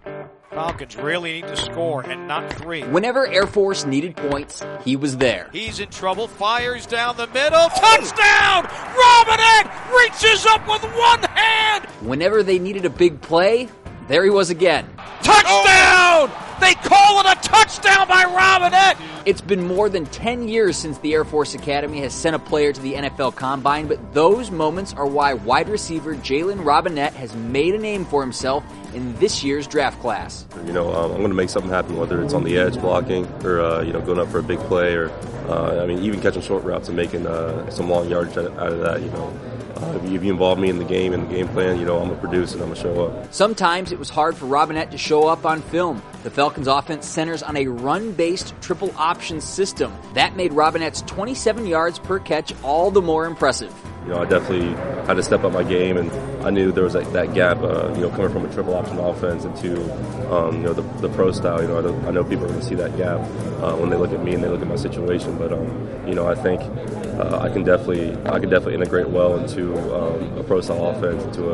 Falcons really need to score and not 3. Whenever Air Force needed points, he was there. He's in trouble, fires down the middle, touchdown! Robinette reaches up with one hand! Whenever they needed a big play, there he was again. Touchdown! They call it a touchdown by Robinette! It's been more than 10 years since the Air Force Academy has sent a player to the NFL Combine, but those moments are why wide receiver Jalen Robinette has made a name for himself in this year's draft class. I'm going to make something happen, whether it's on the edge blocking or, going up for a big play or, even catching short routes and making some long yardage out of that, If you involve me in the game and the game plan, I'm going to produce and I'm going to show up. Sometimes it was hard for Robinette to show up on film. The Falcons' offense centers on a run-based triple option system. That made Robinette's 27 yards per catch all the more impressive. I definitely had to step up my game, and I knew there was that gap, coming from a triple option offense into, the pro style. I know people are going to see that gap when they look at me and they look at my situation. But, I think I can definitely integrate well into a pro style offense, into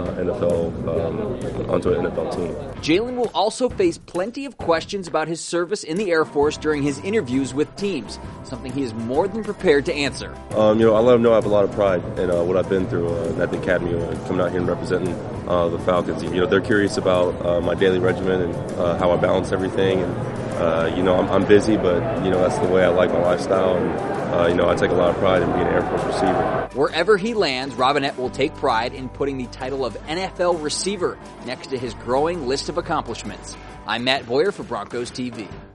onto an NFL team. Jalen will also face plenty of questions about his service in the Air Force during his interviews with teams, something he is more than prepared to answer. I let him know I have a lot of pride in what I've been through at the Academy, coming out here and representing the Falcons. They're curious about my daily regimen and how I balance everything. And, I'm busy, but, that's the way I like my lifestyle. And, I take a lot of pride in being an Air Force receiver. Wherever he lands, Robinette will take pride in putting the title of NFL receiver next to his growing list of accomplishments. I'm Matt Boyer for Broncos TV.